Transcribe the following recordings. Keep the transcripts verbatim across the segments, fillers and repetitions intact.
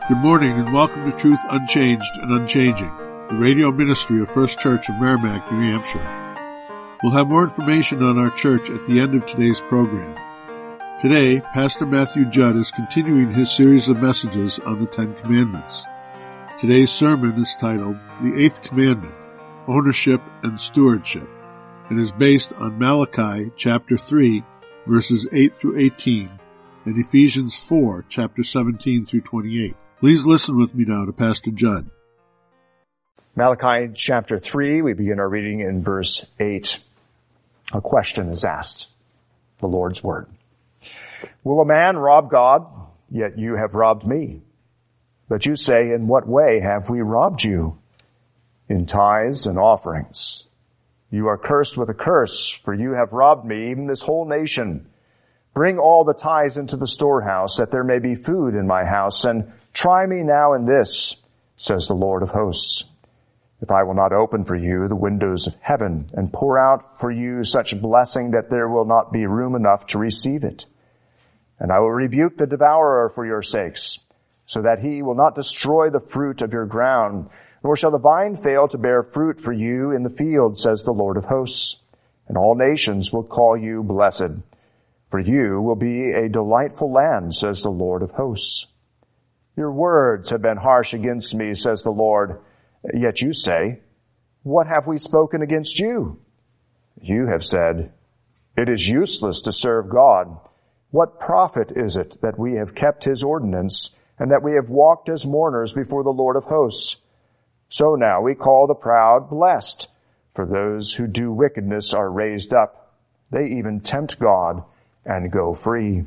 Good morning and welcome to Truth Unchanged and Unchanging, the radio ministry of First Church of Merrimack, New Hampshire. We'll have more information on our church at the end of today's program. Today, Pastor Matthew Judd is continuing his series of messages on the Ten Commandments. Today's sermon is titled The Eighth Commandment, Ownership and Stewardship, and is based on Malachi chapter three, verses eight through eighteen, and Ephesians four, chapter seventeen through twenty-eight. Please listen with me now to Pastor Judd. Malachi chapter three, we begin our reading in verse eight. A question is asked, the Lord's word. Will a man rob God? Yet you have robbed me. But you say, in what way have we robbed you? In tithes and offerings. You are cursed with a curse, for you have robbed me, even this whole nation. Bring all the tithes into the storehouse, that there may be food in my house, and try me now in this, says the Lord of hosts. If I will not open for you the windows of heaven and pour out for you such blessing that there will not be room enough to receive it. And I will rebuke the devourer for your sakes, so that he will not destroy the fruit of your ground, nor shall the vine fail to bear fruit for you in the field, says the Lord of hosts. And all nations will call you blessed, for you will be a delightful land, says the Lord of hosts. Your words have been harsh against me, says the Lord. Yet you say, what have we spoken against you? You have said, it is useless to serve God. What profit is it that we have kept his ordinance, and that we have walked as mourners before the Lord of hosts? So now we call the proud blessed, for those who do wickedness are raised up. They even tempt God and go free.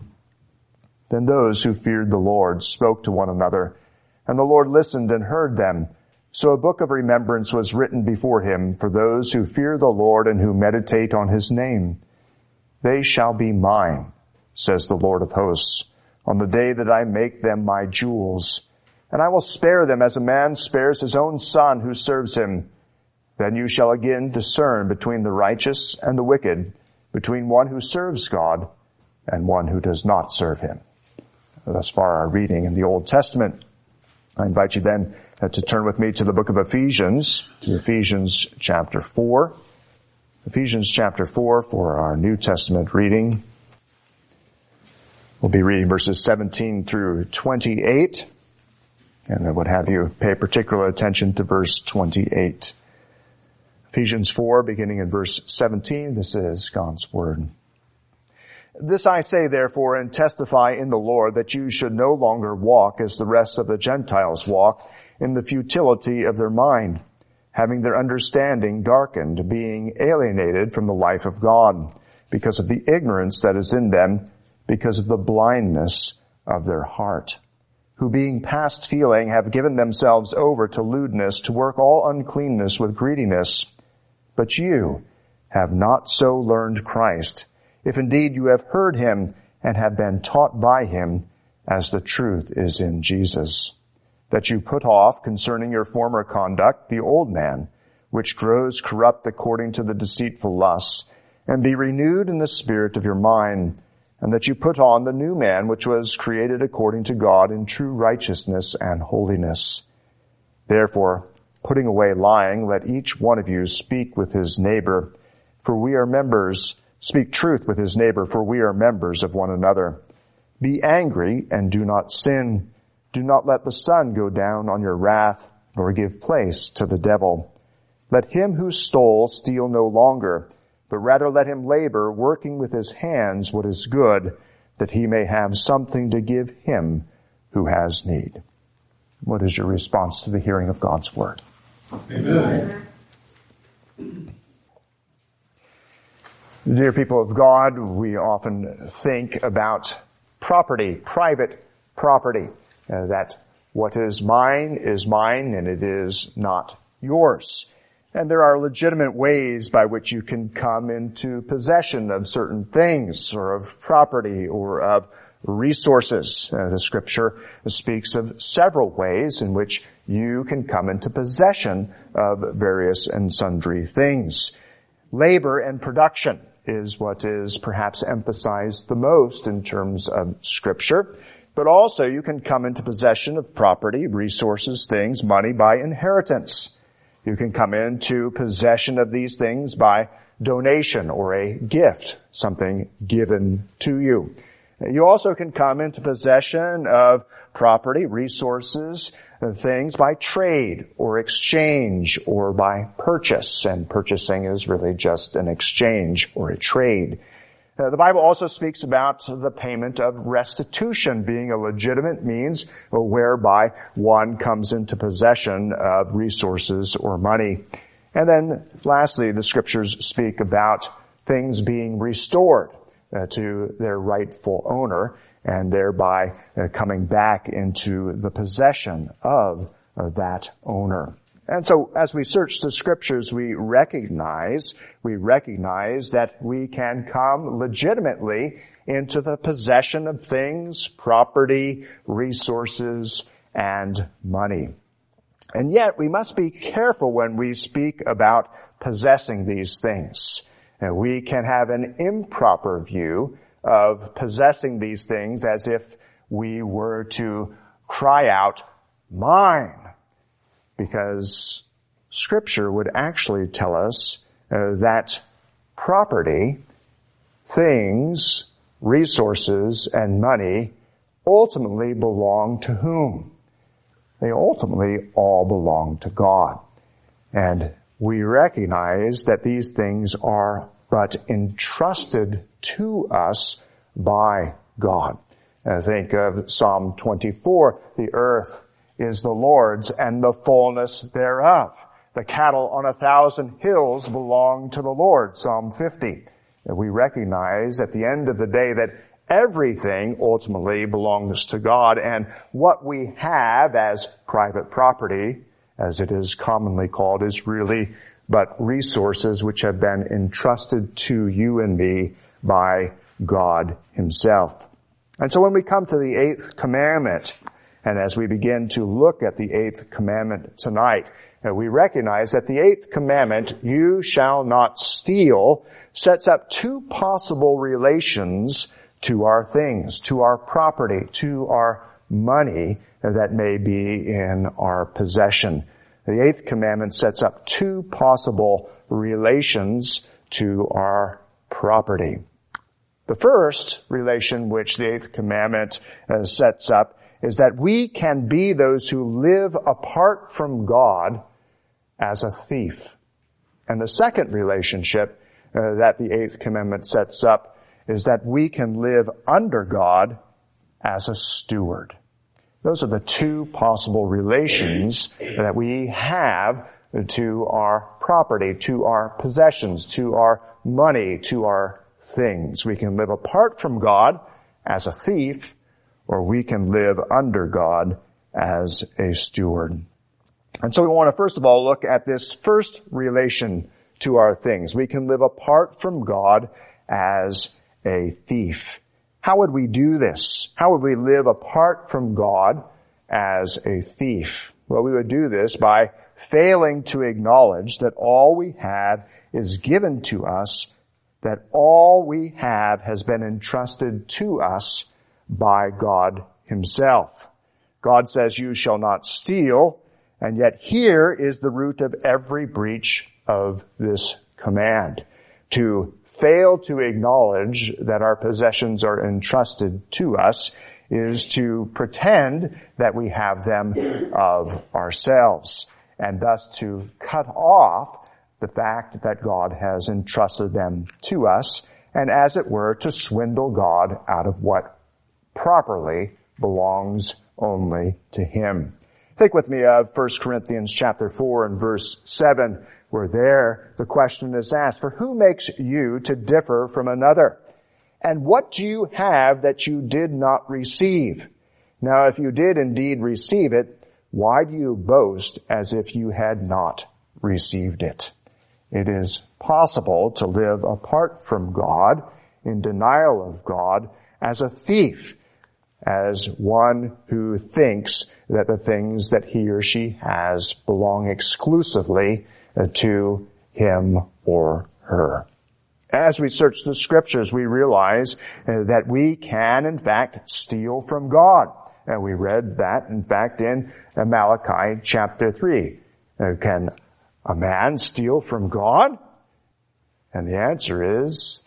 Then those who feared the Lord spoke to one another, and the Lord listened and heard them. So a book of remembrance was written before him for those who fear the Lord and who meditate on his name. They shall be mine, says the Lord of hosts, on the day that I make them my jewels. And I will spare them as a man spares his own son who serves him. Then you shall again discern between the righteous and the wicked, between one who serves God and one who does not serve him. Thus far our reading in the Old Testament. I invite you then to turn with me to the book of Ephesians, to Ephesians chapter four. Ephesians chapter four for our New Testament reading. We'll be reading verses seventeen through twenty-eight, and I would have you pay particular attention to verse twenty-eight. Ephesians four, beginning in verse seventeen, this is God's word. This I say, therefore, and testify in the Lord, that you should no longer walk as the rest of the Gentiles walk, in the futility of their mind, having their understanding darkened, being alienated from the life of God, because of the ignorance that is in them, because of the blindness of their heart, who being past feeling have given themselves over to lewdness, to work all uncleanness with greediness. But you have not so learned Christ, if indeed you have heard him and have been taught by him, as the truth is in Jesus, that you put off concerning your former conduct the old man, which grows corrupt according to the deceitful lusts, and be renewed in the spirit of your mind, and that you put on the new man, which was created according to God in true righteousness and holiness. Therefore, putting away lying, let each one of you speak with his neighbor, for we are members Speak truth with his neighbor, for we are members of one another. Be angry and do not sin. Do not let the sun go down on your wrath, nor give place to the devil. Let him who stole steal no longer, but rather let him labor, working with his hands what is good, that he may have something to give him who has need. What is your response to the hearing of God's word? Amen. Dear people of God, we often think about property, private property, uh, that what is mine is mine and it is not yours. And there are legitimate ways by which you can come into possession of certain things or of property or of resources. Uh, the scripture speaks of several ways in which you can come into possession of various and sundry things. Labor and production is what is perhaps emphasized the most in terms of Scripture. but also you can come into possession of property, resources, things, money by inheritance. You can come into possession of these things by donation or a gift, something given to you. You also can come into possession of property, resources, things by trade or exchange or by purchase. And purchasing is really just an exchange or a trade. Uh, the Bible also speaks about the payment of restitution being a legitimate means whereby one comes into possession of resources or money. And then lastly, the scriptures speak about things being restored uh, to their rightful owner and thereby uh, coming back into the possession of uh, that owner. And so as we search the scriptures, we recognize, we recognize that we can come legitimately into the possession of things, property, resources, and money. And yet we must be careful when we speak about possessing these things. And we can have an improper view of possessing these things as if we were to cry out, mine. Because Scripture would actually tell us uh, that property, things, resources, and money ultimately belong to whom? They ultimately all belong to God. And we recognize that these things are but entrusted to us by God. I think of Psalm twenty-four, the earth is the Lord's and the fullness thereof. The cattle on a thousand hills belong to the Lord, Psalm fifty. And we recognize at the end of the day that everything ultimately belongs to God, and what we have as private property, as it is commonly called, is really but resources which have been entrusted to you and me by God Himself. And so when we come to the eighth commandment, and as we begin to look at the eighth commandment tonight, uh, we recognize that the eighth commandment, you shall not steal, sets up two possible relations to our things, to our property, to our money that may be in our possession. The eighth commandment sets up two possible relations to our property. The first relation which the eighth commandment uh, sets up is that we can be those who live apart from God as a thief. And the second relationship uh, that the eighth commandment sets up is that we can live under God as a steward. Those are the two possible relations that we have to our property, to our possessions, to our money, to our things. We can live apart from God as a thief, or we can live under God as a steward. And so we want to first of all look at this first relation to our things. We can live apart from God as a thief. How would we do this? How would we live apart from God as a thief? Well, we would do this by failing to acknowledge that all we have is given to us, that all we have has been entrusted to us by God Himself. God says, you shall not steal, and yet here is the root of every breach of this command. To fail to acknowledge that our possessions are entrusted to us is to pretend that we have them of ourselves, and thus to cut off the fact that God has entrusted them to us, and as it were, to swindle God out of what properly belongs only to Him. Think with me of First Corinthians chapter four and verse seven, where there the question is asked, for who makes you to differ from another? And what do you have that you did not receive? Now, if you did indeed receive it, why do you boast as if you had not received it? It is possible to live apart from God, in denial of God, as a thief, as one who thinks that the things that he or she has belong exclusively to him or her. As we search the scriptures, we realize uh, that we can, in fact, steal from God. And we read that, in fact, in uh, Malachi chapter three. Uh, can a man steal from God? And the answer is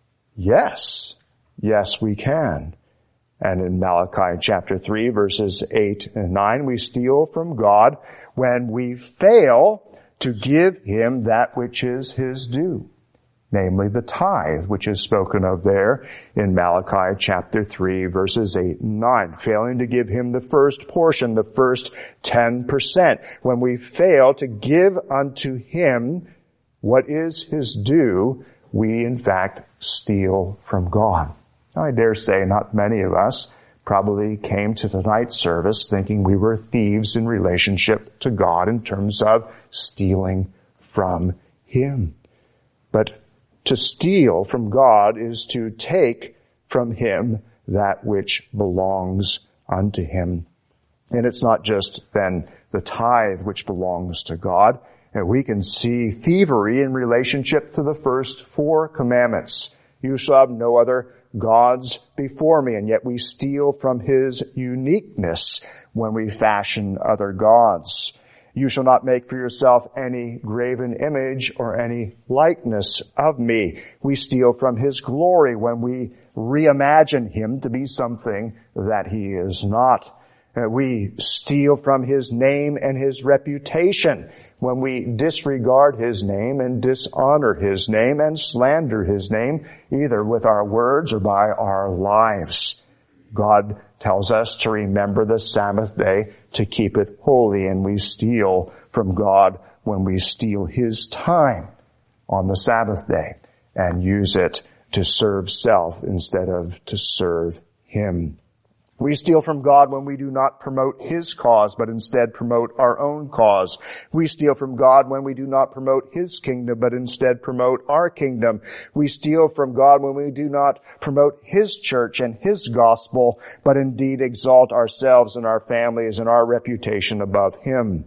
yes. Yes, we can. And in Malachi chapter three, verses eight and nine, we steal from God when we fail to give him that which is his due, namely the tithe, which is spoken of there in Malachi chapter three, verses eight and nine. Failing to give him the first portion, the first ten percent. When we fail to give unto him what is his due, we in fact steal from God. Now, I dare say not many of us probably came to tonight's service thinking we were thieves in relationship to God in terms of stealing from him. But to steal from God is to take from him that which belongs unto him. And it's not just then the tithe which belongs to God. And we can see thievery in relationship to the first four commandments. You shall have no other gods before me, and yet we steal from his uniqueness when we fashion other gods. You shall not make for yourself any graven image or any likeness of me. We steal from his glory when we reimagine him to be something that he is not. Uh, we steal from his name and his reputation when we disregard his name and dishonor his name and slander his name, either with our words or by our lives. God tells us to remember the Sabbath day, to keep it holy, and we steal from God when we steal his time on the Sabbath day and use it to serve self instead of to serve him. We steal from God when we do not promote his cause, but instead promote our own cause. We steal from God when we do not promote his kingdom, but instead promote our kingdom. We steal from God when we do not promote his church and his gospel, but indeed exalt ourselves and our families and our reputation above him.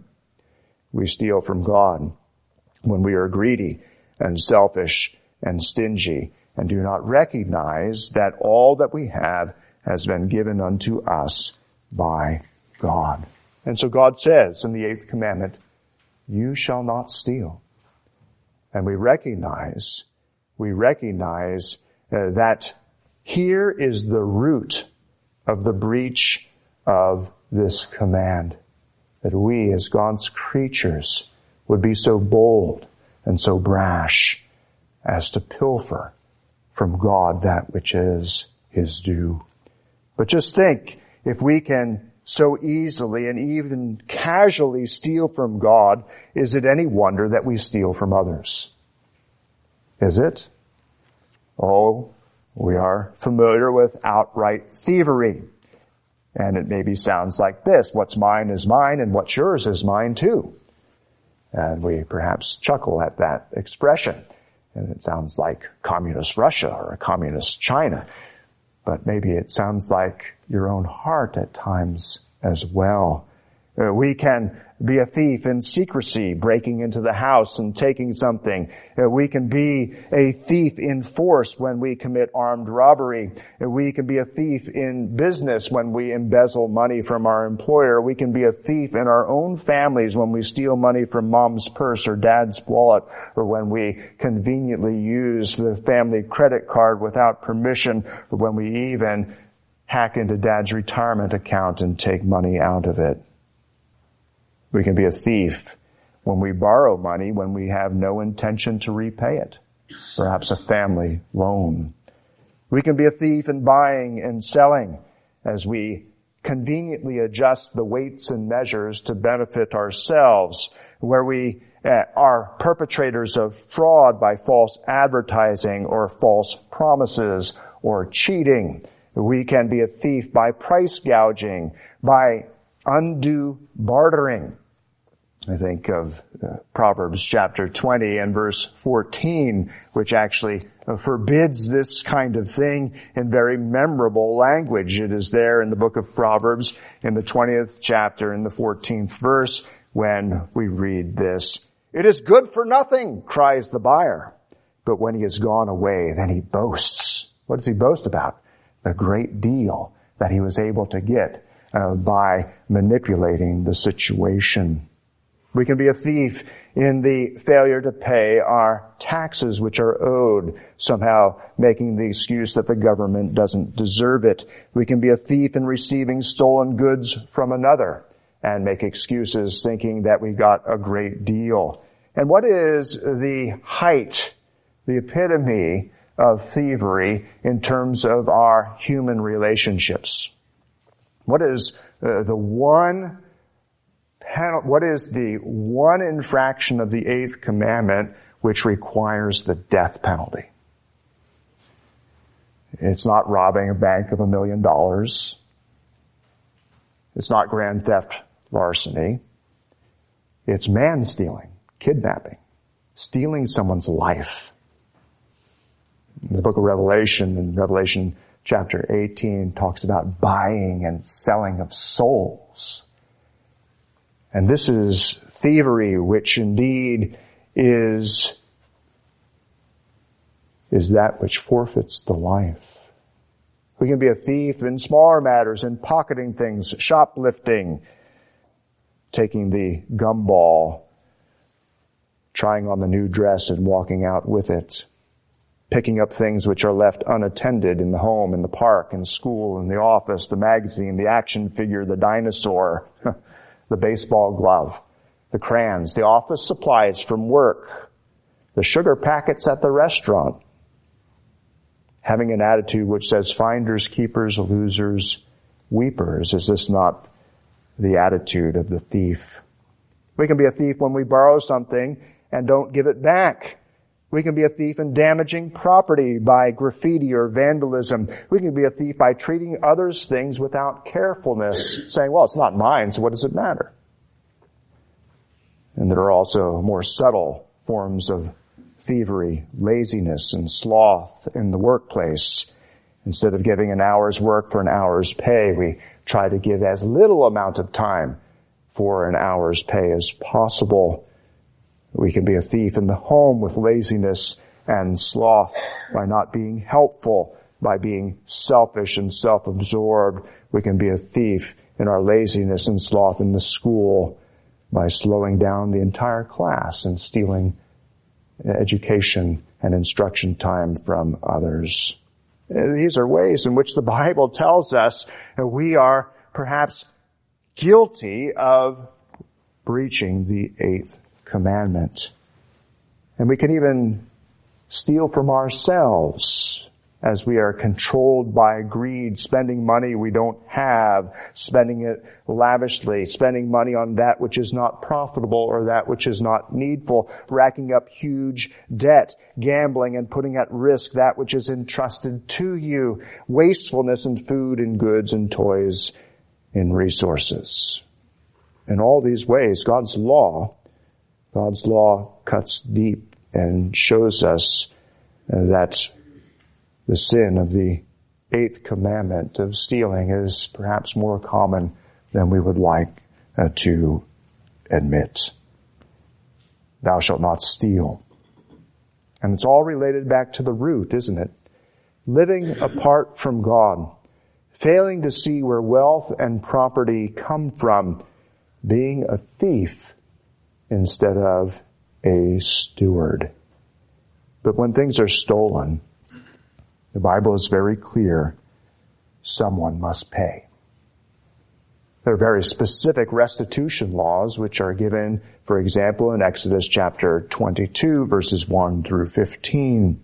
We steal from God when we are greedy and selfish and stingy and do not recognize that all that we have has been given unto us by God. And so God says in the eighth commandment, you shall not steal. And we recognize, we recognize uh, that here is the root of the breach of this command, that we as God's creatures would be so bold and so brash as to pilfer from God that which is his due. But just think, if we can so easily and even casually steal from God, is it any wonder that we steal from others? Is it? Oh, we are familiar with outright thievery. And it maybe sounds like this: what's mine is mine, and what's yours is mine too. And we perhaps chuckle at that expression. And it sounds like communist Russia or a communist China. But maybe it sounds like your own heart at times as well. Uh, we can be a thief in secrecy, breaking into the house and taking something. Uh, we can be a thief in force when we commit armed robbery. Uh, we can be a thief in business when we embezzle money from our employer. We can be a thief in our own families when we steal money from mom's purse or dad's wallet, or when we conveniently use the family credit card without permission, or when we even hack into dad's retirement account and take money out of it. We can be a thief when we borrow money when we have no intention to repay it, perhaps a family loan. We can be a thief in buying and selling as we conveniently adjust the weights and measures to benefit ourselves, where we uh, are perpetrators of fraud by false advertising or false promises or cheating. We can be a thief by price gouging, by undue bartering. I think of uh, Proverbs chapter twenty and verse fourteen, which actually uh, forbids this kind of thing in very memorable language. It is there in the book of Proverbs in the twentieth chapter in the fourteenth verse when we read this. It is good for nothing, cries the buyer, But when he has gone away, then he boasts. What does he boast about? The great deal that he was able to get uh, by manipulating the situation. We can be a thief in the failure to pay our taxes which are owed, somehow making the excuse that the government doesn't deserve it. We can be a thief in receiving stolen goods from another and make excuses thinking that we got a great deal. And what is the height, the epitome of thievery in terms of our human relationships? What is uh, the one What is the one infraction of the eighth commandment which requires the death penalty? It's not robbing a bank of a million dollars. It's not grand theft larceny. It's man stealing, kidnapping, stealing someone's life. In the book of Revelation, in Revelation chapter eighteen, talks about buying and selling of souls. And this is thievery, which indeed is, is that which forfeits the life. We can be a thief in smaller matters, in pocketing things, shoplifting, taking the gumball, trying on the new dress and walking out with it, picking up things which are left unattended in the home, in the park, in school, in the office, the magazine, the action figure, the dinosaur, the baseball glove, the crayons, the office supplies from work, the sugar packets at the restaurant. Having an attitude which says finders, keepers, losers, weepers. Is this not the attitude of the thief? We can be a thief when we borrow something and don't give it back. We can be a thief in damaging property by graffiti or vandalism. We can be a thief by treating others' things without carefulness, saying, well, it's not mine, so what does it matter? And there are also more subtle forms of thievery, laziness, and sloth in the workplace. Instead of giving an hour's work for an hour's pay, we try to give as little amount of time for an hour's pay as possible. We can be a thief in the home with laziness and sloth by not being helpful, by being selfish and self-absorbed. We can be a thief in our laziness and sloth in the school by slowing down the entire class and stealing education and instruction time from others. These are ways in which the Bible tells us that we are perhaps guilty of breaching the eighth commandment. And we can even steal from ourselves as we are controlled by greed, spending money we don't have, spending it lavishly, spending money on that which is not profitable or that which is not needful, racking up huge debt, gambling and putting at risk that which is entrusted to you, wastefulness in food and goods and toys and resources. In all these ways, God's law God's law cuts deep and shows us that the sin of the eighth commandment of stealing is perhaps more common than we would like uh, to admit. Thou shalt not steal. And it's all related back to the root, isn't it? Living apart from God, failing to see where wealth and property come from, being a thief instead of a steward. But when things are stolen, the Bible is very clear, someone must pay. There are very specific restitution laws which are given, for example, in Exodus chapter twenty-two, verses one through fifteen.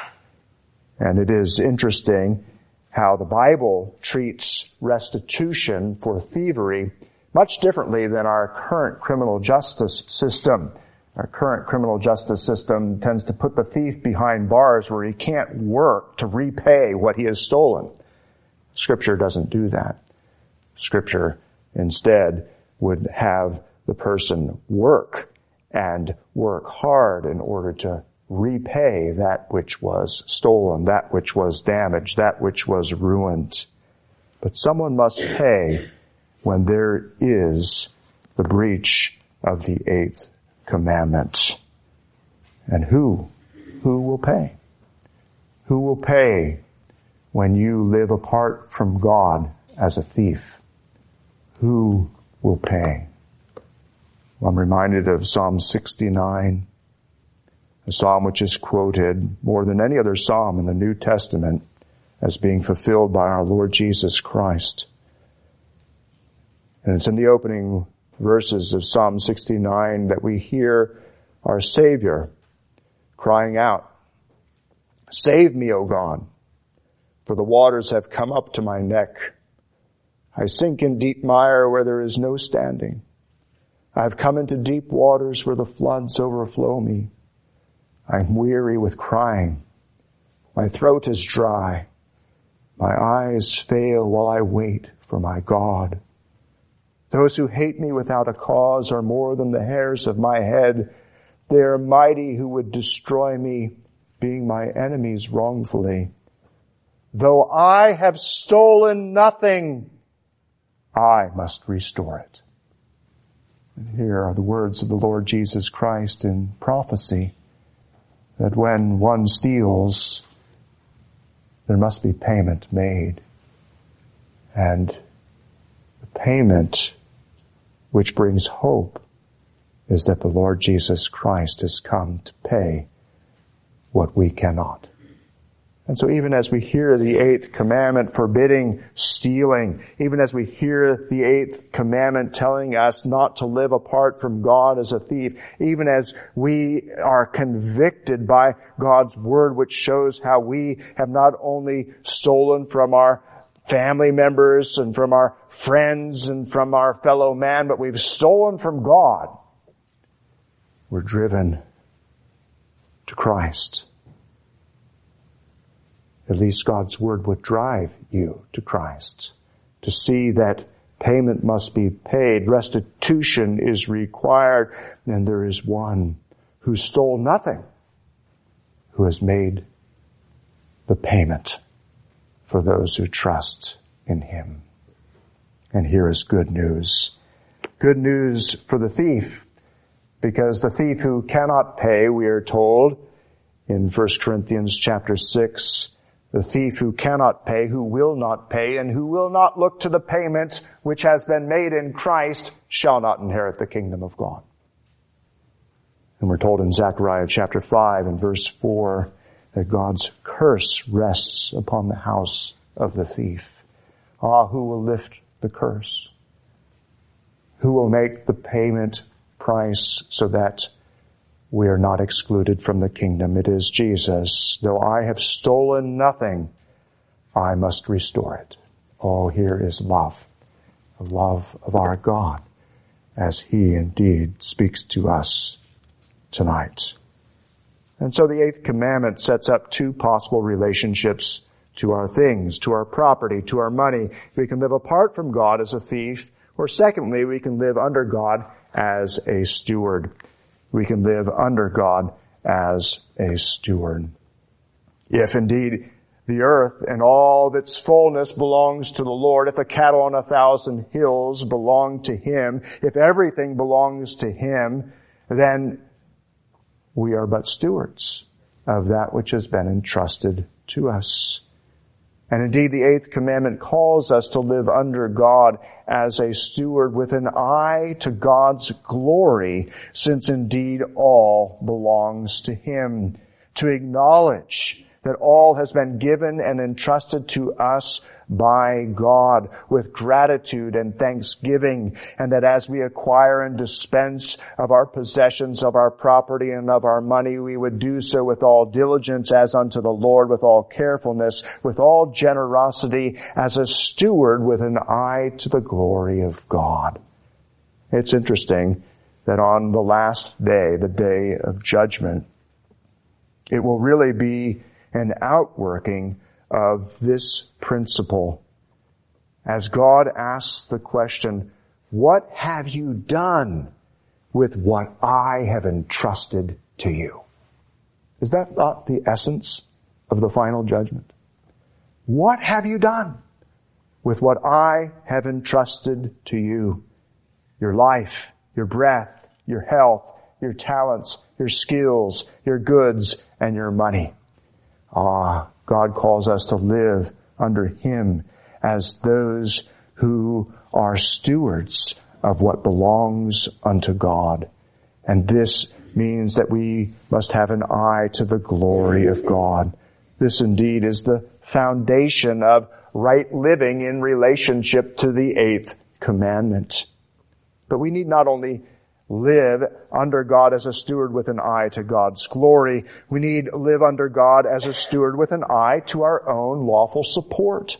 And it is interesting how the Bible treats restitution for thievery much differently than our current criminal justice system. Our current criminal justice system tends to put the thief behind bars where he can't work to repay what he has stolen. Scripture doesn't do that. Scripture instead would have the person work and work hard in order to repay that which was stolen, that which was damaged, that which was ruined. But someone must pay when there is the breach of the eighth commandment. And who who will pay? Who will pay when you live apart from God as a thief? Who will pay? I'm reminded of Psalm sixty-nine, a psalm which is quoted more than any other psalm in the New Testament as being fulfilled by our Lord Jesus Christ. And it's in the opening verses of Psalm sixty-nine that we hear our Savior crying out, "Save me, O God, for the waters have come up to my neck. I sink in deep mire where there is no standing. I have come into deep waters where the floods overflow me. I am weary with crying. My throat is dry. My eyes fail while I wait for my God. Those who hate me without a cause are more than the hairs of my head. They are mighty who would destroy me, being my enemies wrongfully. Though I have stolen nothing, I must restore it." And here are the words of the Lord Jesus Christ in prophecy, that when one steals, there must be payment made. And the payment which brings hope is that the Lord Jesus Christ has come to pay what we cannot. And so even as we hear the eighth commandment forbidding stealing, even as we hear the eighth commandment telling us not to live apart from God as a thief, even as we are convicted by God's word, which shows how we have not only stolen from our family members and from our friends and from our fellow man, but we've stolen from God, we're driven to Christ. At least God's word would drive you to Christ, to see that payment must be paid, restitution is required, and there is one who stole nothing, who has made the payment for those who trust in him. And here is good news. Good news for the thief, because the thief who cannot pay, we are told in First Corinthians chapter six, the thief who cannot pay, who will not pay, and who will not look to the payment which has been made in Christ shall not inherit the kingdom of God. And we're told in Zechariah chapter five and verse four that God's curse rests upon the house of the thief. Ah, who will lift the curse? Who will make the payment price so that we are not excluded from the kingdom? It is Jesus. Though I have stolen nothing, I must restore it. Oh, here is love, the love of our God, as he indeed speaks to us tonight. And so the eighth commandment sets up two possible relationships to our things, to our property, to our money. We can live apart from God as a thief, or secondly, we can live under God as a steward. We can live under God as a steward. If indeed the earth and all of its fullness belongs to the Lord, if the cattle on a thousand hills belong to him, if everything belongs to him, then we are but stewards of that which has been entrusted to us. And indeed, the eighth commandment calls us to live under God as a steward with an eye to God's glory, since indeed all belongs to him. To acknowledge that all has been given and entrusted to us by God with gratitude and thanksgiving, and that as we acquire and dispense of our possessions, of our property, and of our money, we would do so with all diligence as unto the Lord, with all carefulness, with all generosity, as a steward with an eye to the glory of God. It's interesting that on the last day, the day of judgment, it will really be an outworking of this principle. As God asks the question, what have you done with what I have entrusted to you? Is that not the essence of the final judgment? What have you done with what I have entrusted to you? Your life, your breath, your health, your talents, your skills, your goods, and your money. Ah, God calls us to live under Him as those who are stewards of what belongs unto God. And this means that we must have an eye to the glory of God. This indeed is the foundation of right living in relationship to the eighth commandment. But we need not only live under God as a steward with an eye to God's glory, we need to live under God as a steward with an eye to our own lawful support.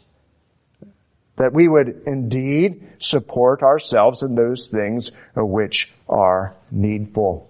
That we would indeed support ourselves in those things which are needful.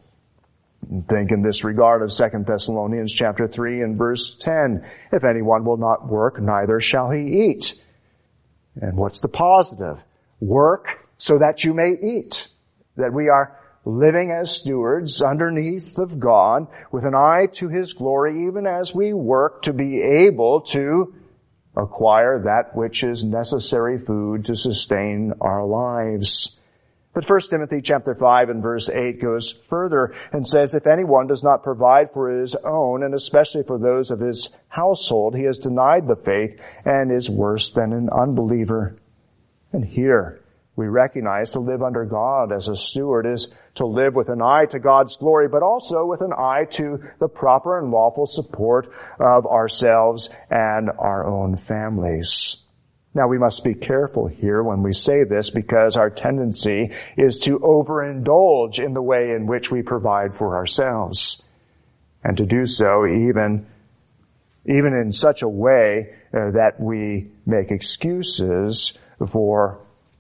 Think in this regard of Second Thessalonians chapter three and verse ten. If anyone will not work, neither shall he eat. And what's the positive? Work so that you may eat. That we are living as stewards underneath of God with an eye to His glory, even as we work to be able to acquire that which is necessary food to sustain our lives. But First Timothy chapter five and verse eight goes further and says, if anyone does not provide for his own, and especially for those of his household, he has denied the faith and is worse than an unbeliever. And here we recognize to live under God as a steward is to live with an eye to God's glory, but also with an eye to the proper and lawful support of ourselves and our own families. Now, we must be careful here when we say this, because our tendency is to overindulge in the way in which we provide for ourselves, and to do so even, even in such a way uh, that we make excuses for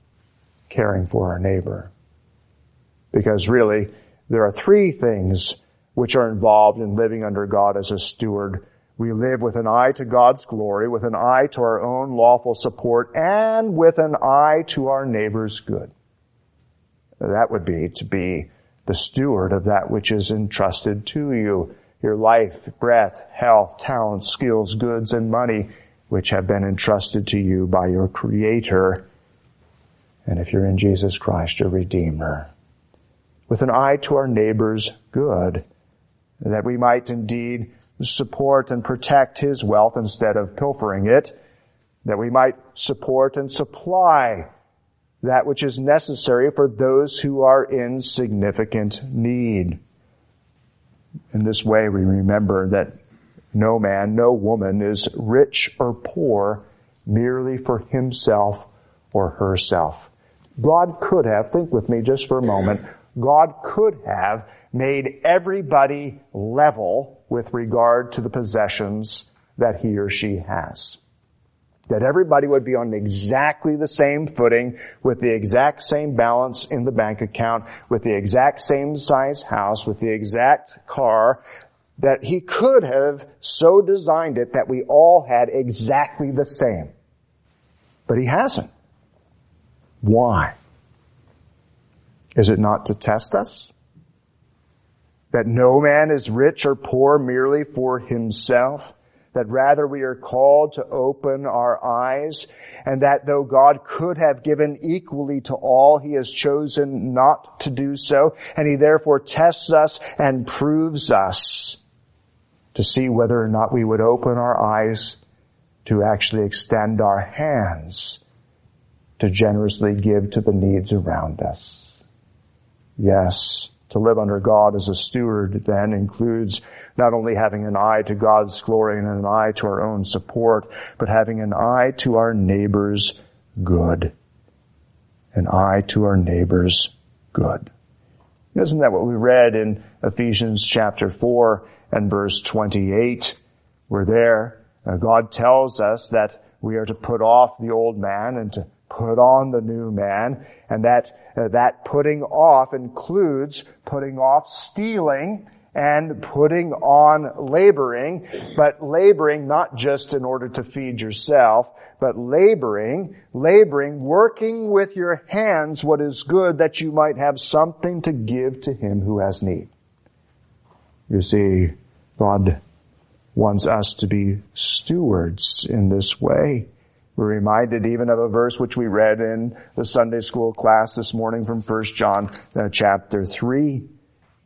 caring for our neighbor. Because really, there are three things which are involved in living under God as a steward. We live with an eye to God's glory, with an eye to our own lawful support, and with an eye to our neighbor's good. That would be to be the steward of that which is entrusted to you, your life, breath, health, talents, skills, goods, and money, which have been entrusted to you by your Creator, and if you're in Jesus Christ, your Redeemer. With an eye to our neighbor's good, that we might indeed support and protect his wealth instead of pilfering it, that we might support and supply that which is necessary for those who are in significant need. In this way, we remember that no man, no woman is rich or poor merely for himself or herself. God could have, think with me just for a moment, God could have made everybody level with regard to the possessions that he or she has. That everybody would be on exactly the same footing, with the exact same balance in the bank account, with the exact same size house, with the exact car, that he could have so designed it that we all had exactly the same. But he hasn't. Why? Is it not to test us? That no man is rich or poor merely for himself? That rather we are called to open our eyes, and that though God could have given equally to all, he has chosen not to do so, and he therefore tests us and proves us to see whether or not we would open our eyes to actually extend our hands to generously give to the needs around us. Yes, to live under God as a steward then includes not only having an eye to God's glory and an eye to our own support, but having an eye to our neighbor's good. An eye to our neighbor's good. Isn't that what we read in Ephesians chapter four and verse twenty-eight? Where there, uh, God tells us that we are to put off the old man and to put on the new man, and that uh, that putting off includes putting off stealing and putting on laboring, but laboring not just in order to feed yourself, but laboring, laboring, working with your hands what is good, that you might have something to give to him who has need. You see, God wants us to be stewards in this way. We're reminded even of a verse which we read in the Sunday school class this morning from First John uh, chapter three.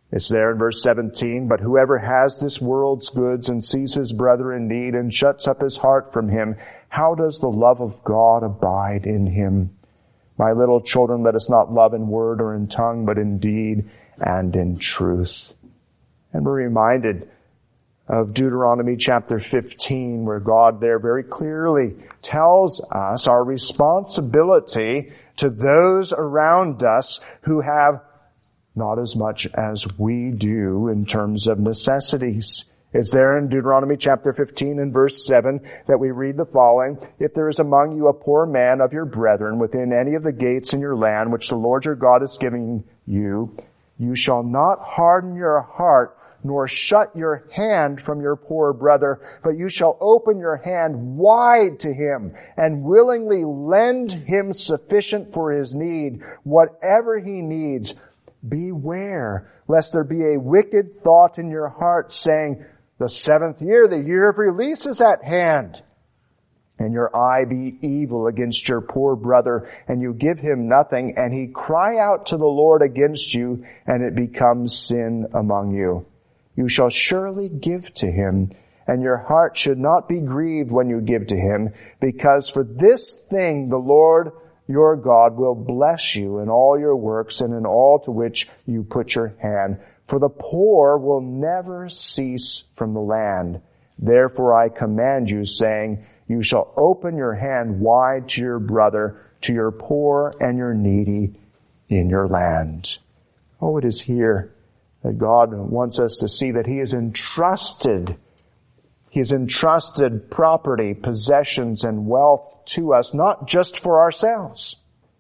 It's there in verse seventeen, but whoever has this world's goods and sees his brother in need and shuts up his heart from him, how does the love of God abide in him? My little children, let us not love in word or in tongue, but in deed and in truth. And we're reminded of Deuteronomy chapter fifteen, where God there very clearly tells us our responsibility to those around us who have not as much as we do in terms of necessities. It's there in Deuteronomy chapter fifteen and verse seven that we read the following: If there is among you a poor man of your brethren within any of the gates in your land which the Lord your God is giving you, you shall not harden your heart nor shut your hand from your poor brother, but you shall open your hand wide to him and willingly lend him sufficient for his need, whatever he needs. Beware lest there be a wicked thought in your heart saying, the seventh year, the year of release is at hand, and your eye be evil against your poor brother, and you give him nothing, and he cry out to the Lord against you, and it becomes sin among you. You shall surely give to him, and your heart should not be grieved when you give to him, because for this thing the Lord your God will bless you in all your works and in all to which you put your hand. For the poor will never cease from the land. Therefore I command you, saying, you shall open your hand wide to your brother, to your poor and your needy in your land. Oh, it is here that God wants us to see that He has entrusted, He has entrusted property, possessions, and wealth to us, not just for ourselves,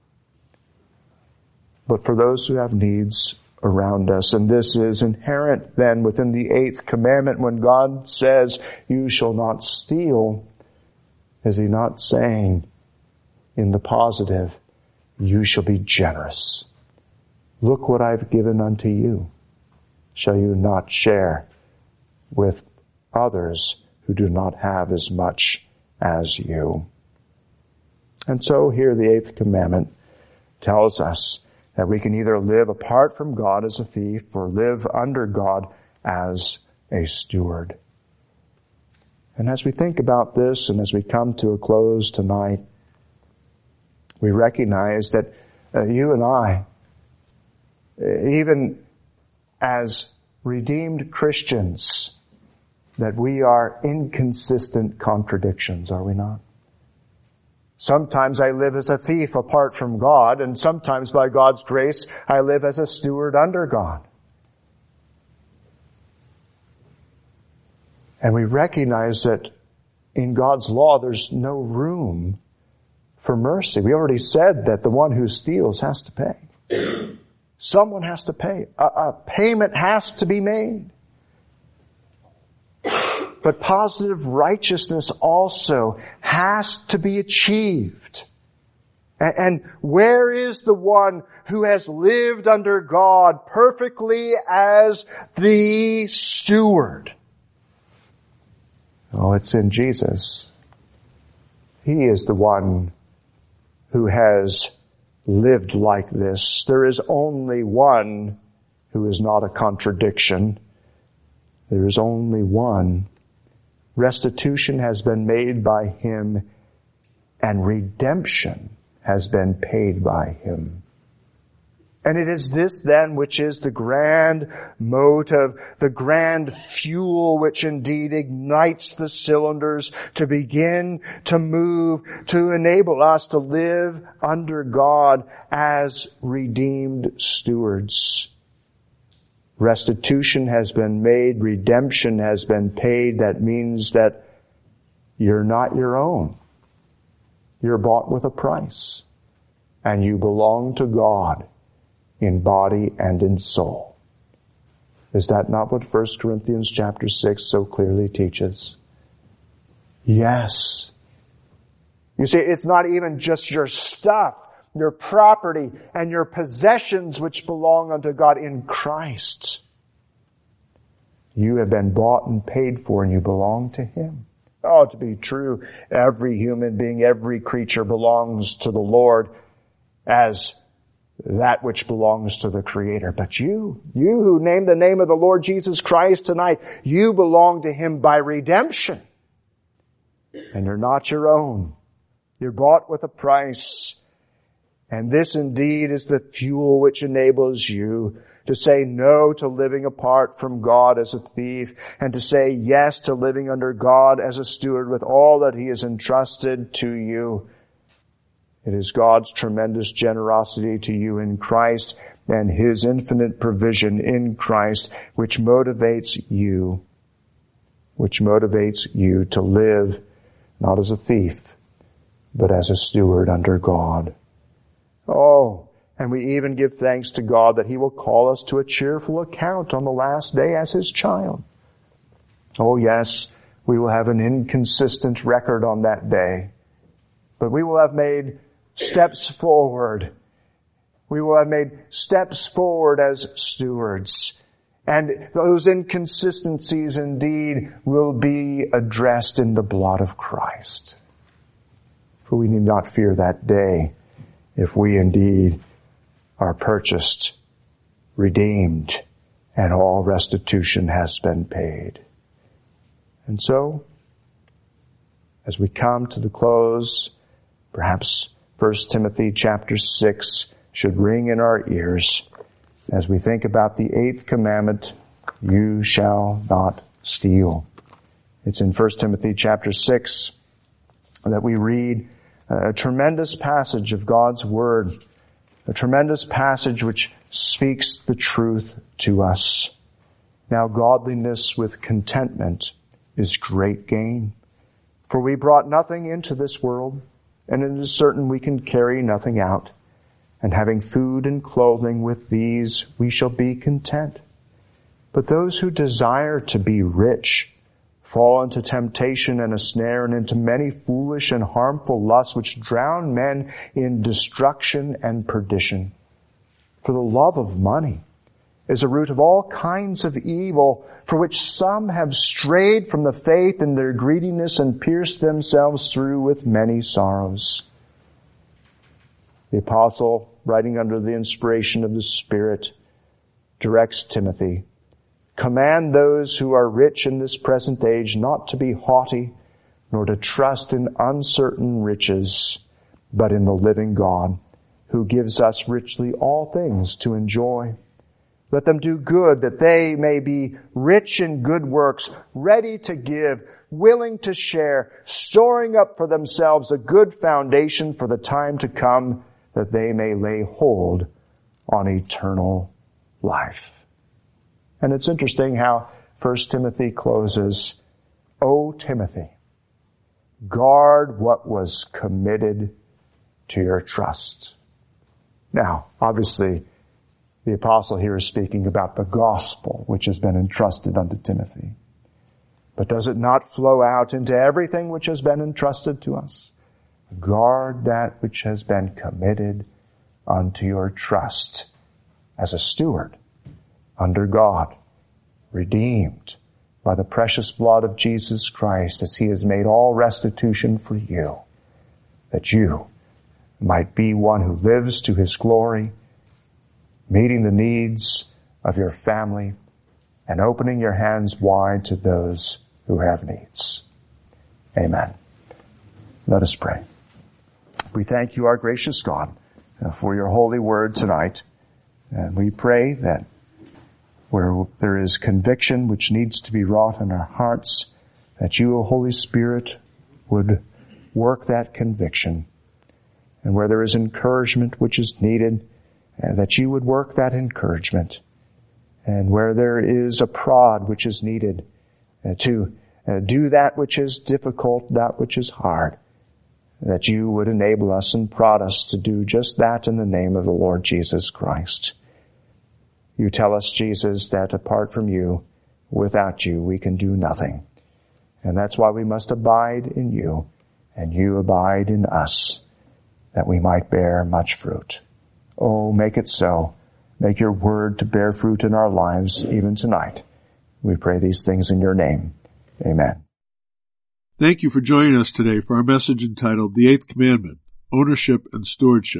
but for those who have needs around us. And this is inherent then within the eighth commandment when God says, you shall not steal. Is He not saying in the positive, you shall be generous? Look what I've given unto you. Shall you not share with others who do not have as much as you? And so here the eighth commandment tells us that we can either live apart from God as a thief or live under God as a steward. And as we think about this and as we come to a close tonight, we recognize that uh, you and I, even as redeemed Christians, that we are inconsistent contradictions, are we not? Sometimes I live as a thief apart from God, and sometimes by God's grace I live as a steward under God. And we recognize that in God's law there's no room for mercy. We already said that the one who steals has to pay. Someone has to pay. A, a payment has to be made. But positive righteousness also has to be achieved. And, and where is the one who has lived under God perfectly as the steward? Oh, it's in Jesus. He is the one who has lived like this. There is only one who is not a contradiction. There is only one. Restitution has been made by Him, and redemption has been paid by Him. And it is this then which is the grand motive, the grand fuel which indeed ignites the cylinders to begin to move, to enable us to live under God as redeemed stewards. Restitution has been made, redemption has been paid. That means that you're not your own. You're bought with a price, and you belong to God in body and in soul. Is that not what First Corinthians chapter six so clearly teaches? Yes. You see, it's not even just your stuff, your property, and your possessions which belong unto God in Christ. You have been bought and paid for, and you belong to Him. Oh, to be true, every human being, every creature belongs to the Lord as that which belongs to the Creator. But you, you who name the name of the Lord Jesus Christ tonight, you belong to Him by redemption. And you're not your own. You're bought with a price. And this indeed is the fuel which enables you to say no to living apart from God as a thief, and to say yes to living under God as a steward with all that He has entrusted to you. It is God's tremendous generosity to you in Christ and His infinite provision in Christ which motivates you, which motivates you to live not as a thief, but as a steward under God. Oh, and we even give thanks to God that He will call us to a cheerful account on the last day as His child. Oh yes, we will have an inconsistent record on that day, but we will have made steps forward. We will have made steps forward as stewards. And those inconsistencies indeed will be addressed in the blood of Christ. For we need not fear that day if we indeed are purchased, redeemed, and all restitution has been paid. And so, as we come to the close, perhaps First Timothy chapter six should ring in our ears as we think about the eighth commandment, you shall not steal. It's in First Timothy chapter six that we read a tremendous passage of God's Word, a tremendous passage which speaks the truth to us. Now godliness with contentment is great gain. For we brought nothing into this world, and it is certain we can carry nothing out. And having food and clothing, with these we shall be content. But those who desire to be rich fall into temptation and a snare, and into many foolish and harmful lusts which drown men in destruction and perdition. For the love of money is a root of all kinds of evil, for which some have strayed from the faith in their greediness and pierced themselves through with many sorrows. The apostle, writing under the inspiration of the Spirit, directs Timothy, command those who are rich in this present age not to be haughty, nor to trust in uncertain riches, but in the living God, who gives us richly all things to enjoy. Let them do good, that they may be rich in good works, ready to give, willing to share, storing up for themselves a good foundation for the time to come, that they may lay hold on eternal life. And it's interesting how First Timothy closes, O Timothy, guard what was committed to your trust. Now, obviously, the apostle here is speaking about the gospel which has been entrusted unto Timothy. But does it not flow out into everything which has been entrusted to us? Guard that which has been committed unto your trust as a steward under God, redeemed by the precious blood of Jesus Christ, as He has made all restitution for you, that you might be one who lives to His glory, meeting the needs of your family and opening your hands wide to those who have needs. Amen. Let us pray. We thank you, our gracious God, for your holy word tonight. And we pray that where there is conviction which needs to be wrought in our hearts, that you, O Holy Spirit, would work that conviction. And where there is encouragement which is needed, that you would work that encouragement. And where there is a prod which is needed to do that which is difficult, that which is hard, that you would enable us and prod us to do just that in the name of the Lord Jesus Christ. You tell us, Jesus, that apart from you, without you, we can do nothing. And that's why we must abide in you, and you abide in us, that we might bear much fruit. Oh, make it so. Make your word to bear fruit in our lives even tonight. We pray these things in your name. Amen. Thank you for joining us today for our message entitled The Eighth Commandment, Ownership and Stewardship.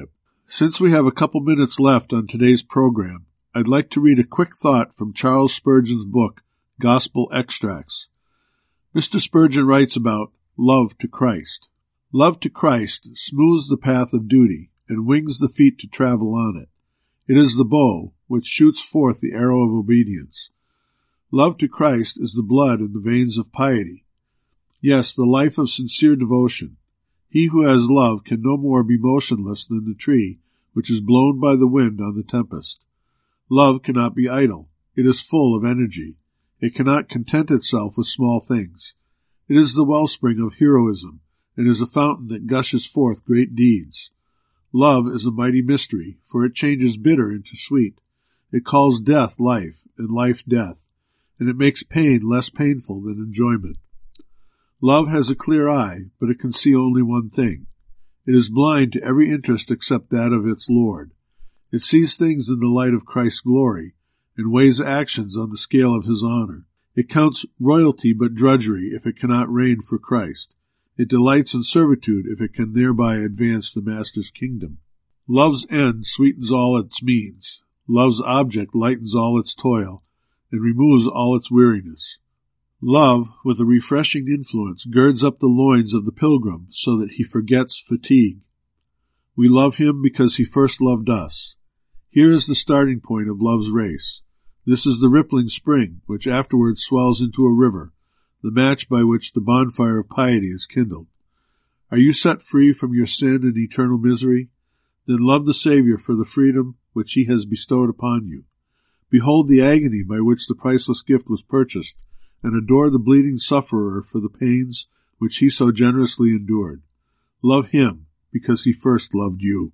Since we have a couple minutes left on today's program, I'd like to read a quick thought from Charles Spurgeon's book, Gospel Extracts. Mister Spurgeon writes about love to Christ. Love to Christ smooths the path of duty and wings the feet to travel on it. It is the bow which shoots forth the arrow of obedience. Love to Christ is the blood in the veins of piety. Yes, the life of sincere devotion. He who has love can no more be motionless than the tree which is blown by the wind on the tempest. Love cannot be idle. It is full of energy. It cannot content itself with small things. It is the wellspring of heroism, and is a fountain that gushes forth great deeds. Love is a mighty mystery, for it changes bitter into sweet. It calls death life, and life death, and it makes pain less painful than enjoyment. Love has a clear eye, but it can see only one thing. It is blind to every interest except that of its Lord. It sees things in the light of Christ's glory, and weighs actions on the scale of his honor. It counts royalty but drudgery if it cannot reign for Christ. It delights in servitude if it can thereby advance the Master's kingdom. Love's end sweetens all its means. Love's object lightens all its toil, and removes all its weariness. Love, with a refreshing influence, girds up the loins of the pilgrim so that he forgets fatigue. We love him because he first loved us. Here is the starting point of love's race. This is the rippling spring, which afterwards swells into a river, the match by which the bonfire of piety is kindled. Are you set free from your sin and eternal misery? Then love the Savior for the freedom which he has bestowed upon you. Behold the agony by which the priceless gift was purchased, and adore the bleeding sufferer for the pains which he so generously endured. Love him, because he first loved you.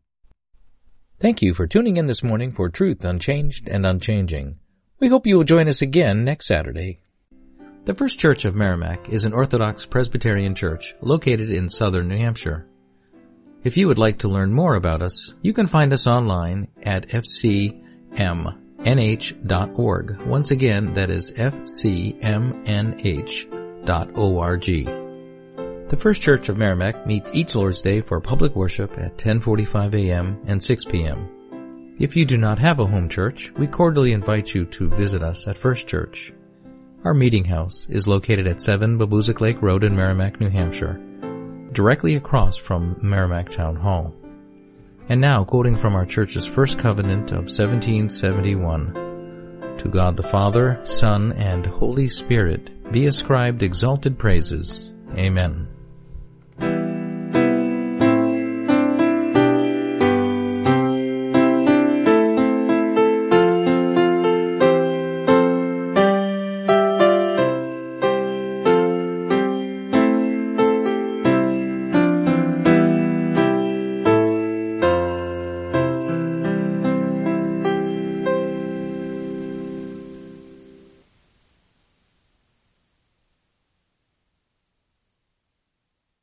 Thank you for tuning in this morning for Truth Unchanged and Unchanging. We hope you will join us again next Saturday. The First Church of Merrimack is an Orthodox Presbyterian church located in southern New Hampshire. If you would like to learn more about us, you can find us online at f c m n h dot org. Once again, that is f c m n h dot org. The First Church of Merrimack meets each Lord's Day for public worship at ten forty-five a.m. and six p.m. If you do not have a home church, we cordially invite you to visit us at First Church. Our meeting house is located at seven Babuzik Lake Road in Merrimack, New Hampshire, directly across from Merrimack Town Hall. And now, quoting from our church's first covenant of seventeen seventy-one, to God the Father, Son, and Holy Spirit be ascribed exalted praises. Amen.